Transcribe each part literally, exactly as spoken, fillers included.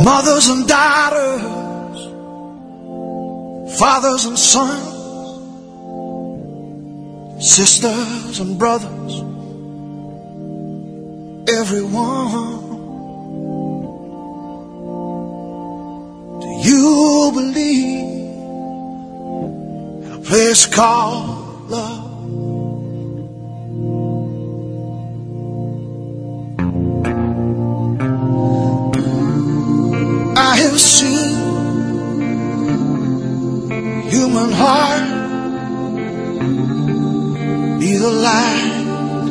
Mothers and daughters, fathers and sons, sisters and brothers, everyone. Do you believe in a place called love? I have seen human heart be the light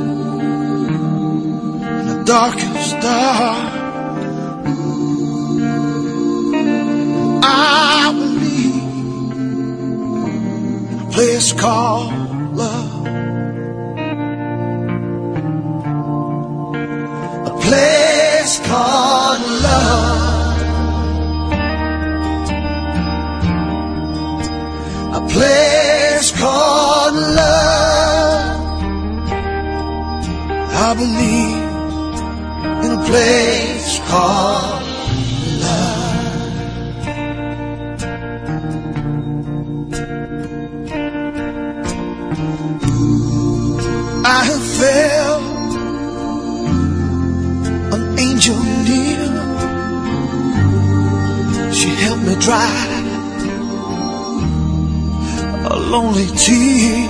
in the darkest dark. I believe in a place called love, a place called love. A place called love. I believe in a place called love. I have felt an angel near. She helped me dry a lonely tear.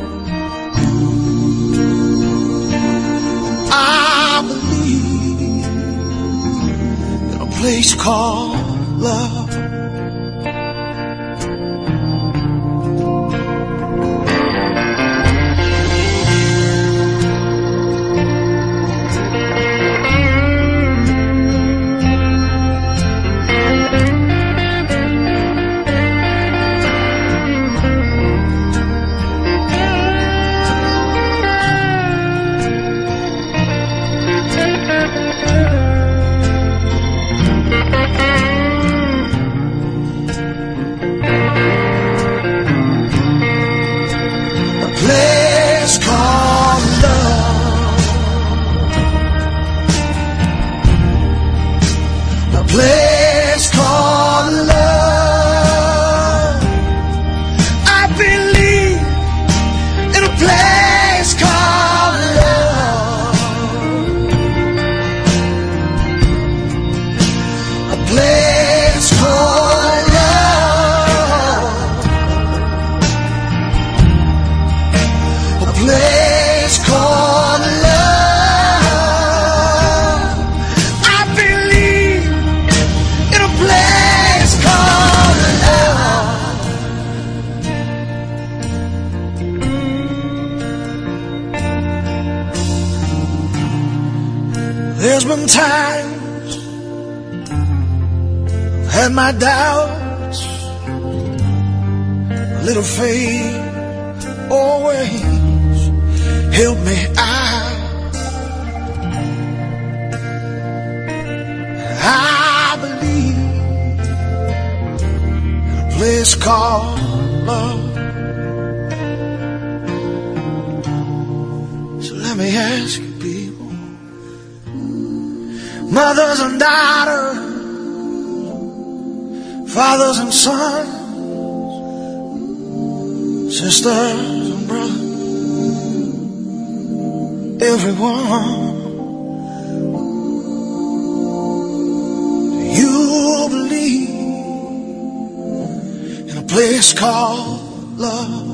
I believe in a place called love. Place called love. I believe in a place called love. A place called love. A place called love. I believe in a place called love. There's been times I've had my doubts, a little faith always helped me out. I believe in a place called love. So let me ask you people, mothers and daughters, fathers and sons, sisters and brothers, everyone. You believe in a place called love.